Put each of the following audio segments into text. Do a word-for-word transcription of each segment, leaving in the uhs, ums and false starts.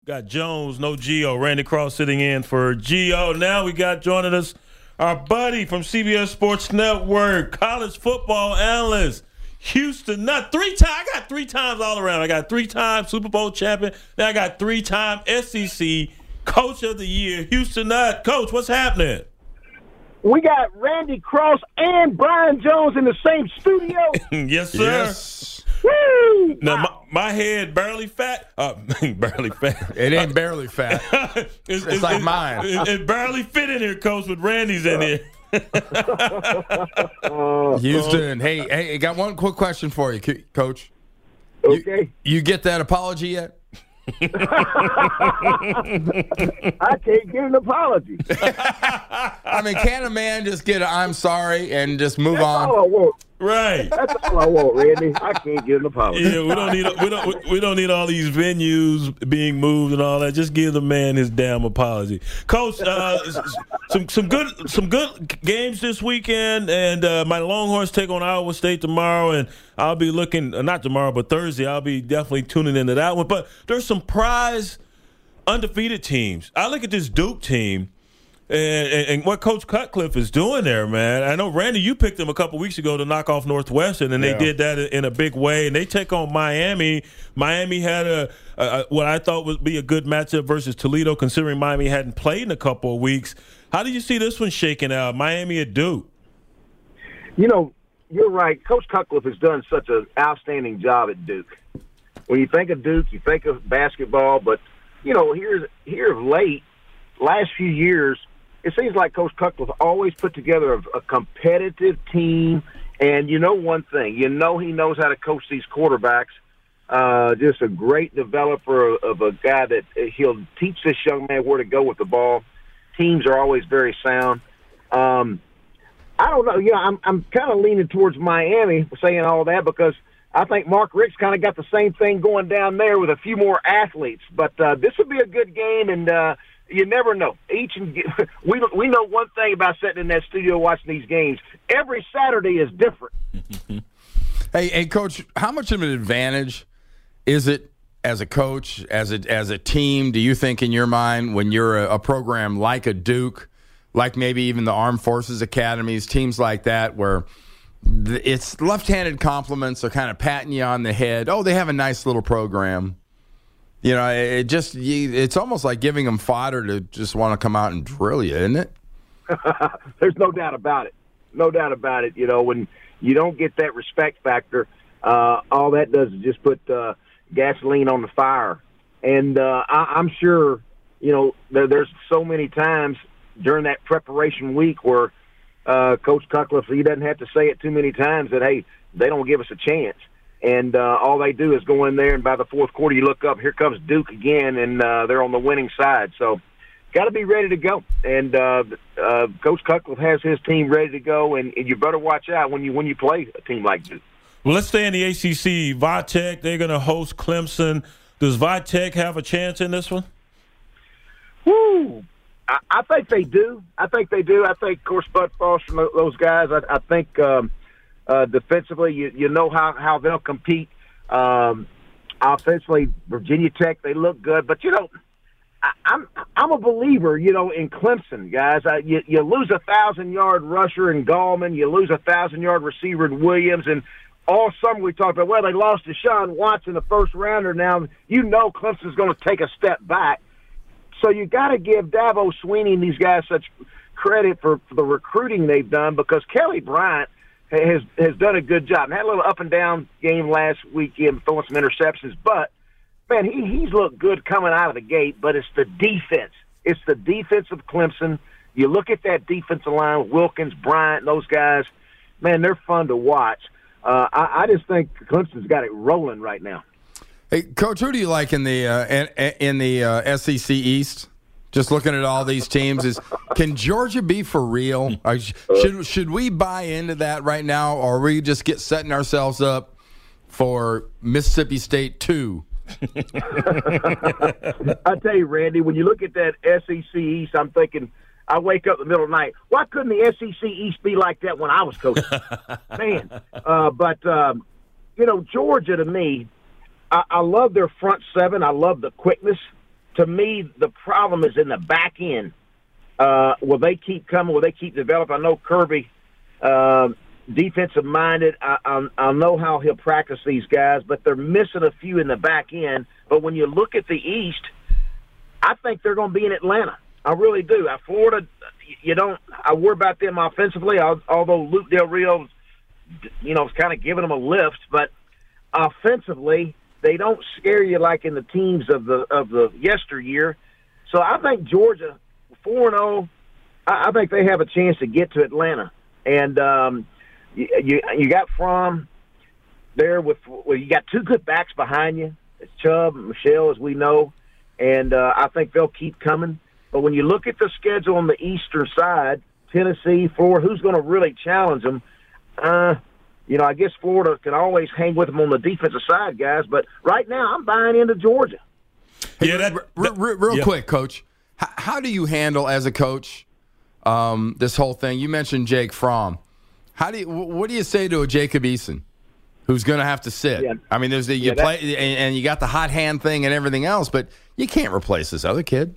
Got Jones, no Gio. Randy Cross sitting in for Gio. Now we got joining us our buddy from C B S Sports Network, college football analyst, Houston Nutt. Three times. I got three times all around. I got three-time Super Bowl champion. Then I got three-time S E C Coach of the Year, Houston Nutt. Coach, what's happening? We got Randy Cross and Brian Jones in the same studio. Yes, sir. Yes. Woo! Now, Wow. my, my head barely fat. Uh, barely fat. It ain't barely fat. it's, It's like mine. It, it barely fit in here, Coach, with Randy's in here. Houston, hey, hey, I got one quick question for you, Co- Coach. Okay. You, you get that apology yet? I can't get an apology. I mean, can a man just get a I'm sorry and just move That's on? all I want. Right. That's all I want, Randy. I can't get an apology. Yeah, we don't need we don't we don't need all these venues being moved and all that. Just give the man his damn apology, Coach. Uh, some some good some good games this weekend, and uh, my Longhorns take on Iowa State tomorrow, and I'll be looking uh, not tomorrow but Thursday. I'll be definitely tuning into that one. But there's some prize undefeated teams. I look at this Duke team. And, and, and what Coach Cutcliffe is doing there, man. I know, Randy, you picked them a couple weeks ago to knock off Northwestern, and Yeah. they did that in a big way. And they take on Miami. Miami had a, a, a what I thought would be a good matchup versus Toledo, considering Miami hadn't played in a couple of weeks. How do you see this one shaking out, Miami at Duke? You know, you're right. Coach Cutcliffe has done such an outstanding job at Duke. When you think of Duke, you think of basketball. But, you know, here's, here of late, last few years, it seems like Coach Cutcliffe always put together a, a competitive team. And you know one thing, you know he knows how to coach these quarterbacks. Uh, just a great developer of, of a guy that he'll teach this young man where to go with the ball. Teams are always very sound. Um, I don't know. You know, I'm, I'm kind of leaning towards Miami saying all that because I think Mark Richt's kind of got the same thing going down there with a few more athletes. But uh, this would be a good game, and uh, you never know. Each and we we know one thing about sitting in that studio watching these games. Every Saturday is different. Hey, hey, Coach, how much of an advantage is it as a coach, as a as a team? Do you think in your mind when you're a, a program like a Duke, like maybe even the Armed Forces Academies, teams like that, where it's left-handed compliments are kind of patting you on the head? Oh, they have a nice little program. You know, it just it's almost like giving them fodder to just want to come out and drill you, isn't it? There's no doubt about it. No doubt about it. You know, when you don't get that respect factor, uh, all that does is just put uh, gasoline on the fire. And uh, I, I'm sure, you know, there, there's so many times during that preparation week where uh, Coach Cutcliffe, he doesn't have to say it too many times that, hey, they don't give us a chance. And uh, all they do is go in there, and by the fourth quarter, you look up, here comes Duke again, and uh, they're on the winning side. So got to be ready to go. And uh, uh, Coach Cutcliffe has his team ready to go, and, and you better watch out when you when you play a team like Duke. Well, let's stay in the A C C. Vitek, they're going to host Clemson. Does Vitek have a chance in this one? Woo! I, I think they do. I think they do. I think, of course, Bud Foster and those guys, I, I think um, – Uh, defensively, you, you know how, how they'll compete. Um, offensively, Virginia Tech, they look good. But, you know, I, I'm I'm a believer, you know, in Clemson, guys. I, you, you lose a thousand-yard rusher in Gallman. You lose a thousand-yard receiver in Williams. And all summer we talked about, well, they lost Deshaun Watson, the first-rounder. Now, you know Clemson's going to take a step back. So you got to give Dabo Swinney and these guys such credit for, for the recruiting they've done because Kelly Bryant has has done a good job. And had a little up and down game last weekend, throwing some interceptions. But man, he he's looked good coming out of the gate. But it's the defense. It's the defense of Clemson. You look at that defensive line, Wilkins, Bryant, those guys. Man, they're fun to watch. Uh, I, I just think Clemson's got it rolling right now. Hey, Coach, who do you like in the uh, in, in the uh, S E C East? Just looking at all these teams, is can Georgia be for real? Or should should we buy into that right now, or are we just get setting ourselves up for Mississippi State two? I tell you, Randy, when you look at that S E C East, I'm thinking, I wake up in the middle of the night. Why couldn't the S E C East be like that when I was coaching? Man, uh, but um, you know, Georgia to me, I, I love their front seven. I love the quickness. to me, the problem is in the back end. Uh, will they keep coming? Will they keep developing? I know Kirby, uh, defensive-minded. I, I, I know how he'll practice these guys, but they're missing a few in the back end. But when you look at the East, I think they're going to be in Atlanta. I really do. Uh, Florida, you don't – I worry about them offensively, although Luke Del Rio, you know, is kind of giving them a lift. But offensively, they don't scare you like in the teams of the of the yesteryear. So I think Georgia, four and oh, I think they have a chance to get to Atlanta. And um, you, you you got Fromm there with well, you got two good backs behind you. It's Chubb and Michelle, as we know, and uh, I think they'll keep coming. But when you look at the schedule on the eastern side, Tennessee, Florida, who's going to really challenge them? Uh, you know, I guess Florida can always hang with them on the defensive side, guys. But right now, I'm buying into Georgia. Yeah, that, that, real, real, real yeah. quick, Coach. How, how do you handle as a coach um, this whole thing? You mentioned Jake Fromm. How do you? What do you say to a Jacob Eason, who's going to have to sit? Yeah. I mean, there's the you yeah, play and, and you got the hot hand thing and everything else, but you can't replace this other kid.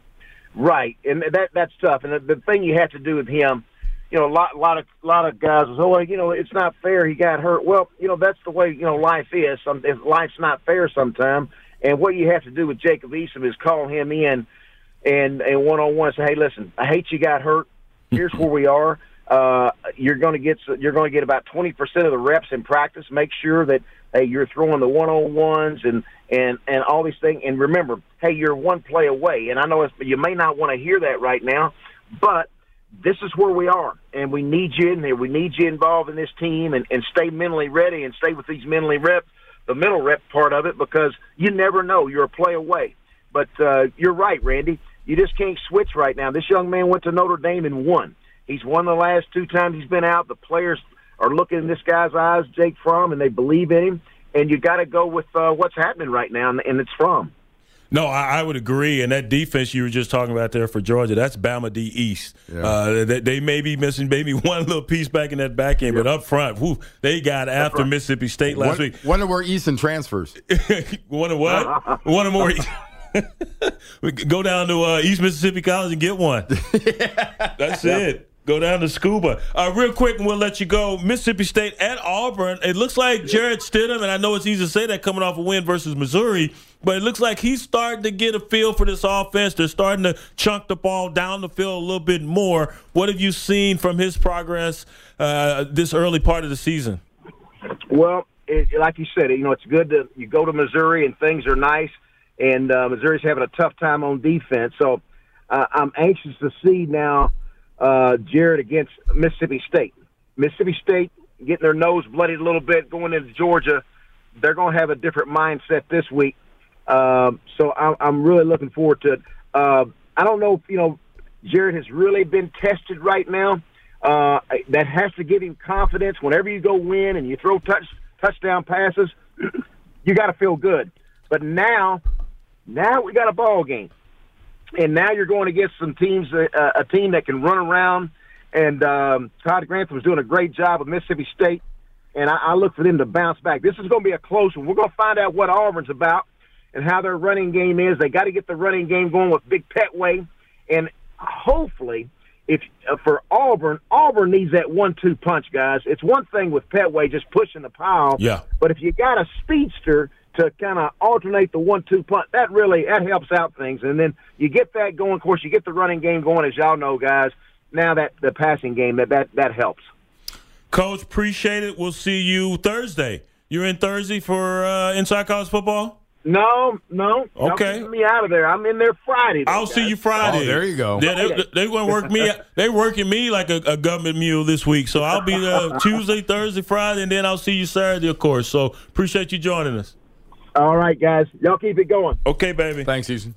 Right, and that that's tough. And the, the thing you have to do with him, you know, a lot, lot of, lot of guys say, "Oh, you know, it's not fair. He got hurt." Well, you know, that's the way you know life is. Some life's not fair sometimes. And what you have to do with Jacob Eason is call him in and and one on one say, "Hey, listen, I hate you got hurt. Here's where we are. Uh, you're going to get you're going to get about twenty percent of the reps in practice. Make sure that hey, you're throwing the one on ones and and and all these things. And remember, hey, you're one play away. And I know it's, you may not want to hear that right now, but this is where we are, and we need you in there. We need you involved in this team, and, and stay mentally ready and stay with these mentally reps, the mental rep part of it, because you never know. You're a play away. But uh, you're right, Randy. You just can't switch right now. This young man went to Notre Dame and won. He's won the last two times he's been out. The players are looking in this guy's eyes, Jake Fromm, and they believe in him. And you got to go with uh, what's happening right now, and it's Fromm. No, I, I would agree. And that defense you were just talking about there for Georgia, that's Bama D East. Yeah. Uh, they, they may be missing maybe one little piece back in that back end, yeah. but up front, whew, they got after right. Mississippi State last one, week. Wonder where Eason transfers. Wonder what? Wonder more. Go down to uh, East Mississippi College and get one. yeah. That's yeah. it. Go down to Scuba. Uh, real quick, and we'll let you go. Mississippi State at Auburn. It looks like Jarrett Stidham, and I know it's easy to say that coming off a win versus Missouri, but it looks like he's starting to get a feel for this offense. They're starting to chunk the ball down the field a little bit more. What have you seen from his progress uh, this early part of the season? Well, it, like you said, you know, it's good to you go to Missouri and things are nice, and uh, Missouri's having a tough time on defense. So uh, I'm anxious to see now Uh, Jarrett against Mississippi State. Mississippi State getting their nose bloodied a little bit going into Georgia. They're going to have a different mindset this week. Um, so I'm, I'm really looking forward to it. Uh, I don't know if, you know, Jarrett has really been tested right now. Uh, that has to give him confidence. Whenever you go win and you throw touch, touchdown passes, you got to feel good. But now, now we got a ball game. And now you're going against some teams, uh, a team that can run around. And um, Todd Grantham's doing a great job with Mississippi State. And I, I look for them to bounce back. This is going to be a close one. We're going to find out what Auburn's about and how their running game is. They got to get the running game going with Big Petway. And hopefully, if uh, for Auburn, Auburn needs that one two punch, guys. It's one thing with Petway just pushing the pile. Yeah. But if you got a speedster to kind of alternate the one two punch, that really that helps out things. And then you get that going. Of course, you get the running game going, as y'all know, guys. Now that the passing game, that that, that helps. Coach, appreciate it. We'll see you Thursday. You're in Thursday for uh, Inside College Football? No, no. Okay. Get me out of there. I'm in there Friday. I'll guys. see you Friday. Oh, there you go. Yeah, they, they're going to work me. They're working me like a, a government mule this week. So I'll be there Tuesday, Thursday, Friday, and then I'll see you Saturday, of course. So appreciate you joining us. All right, guys. Y'all keep it going. Okay, baby. Thanks, Houston.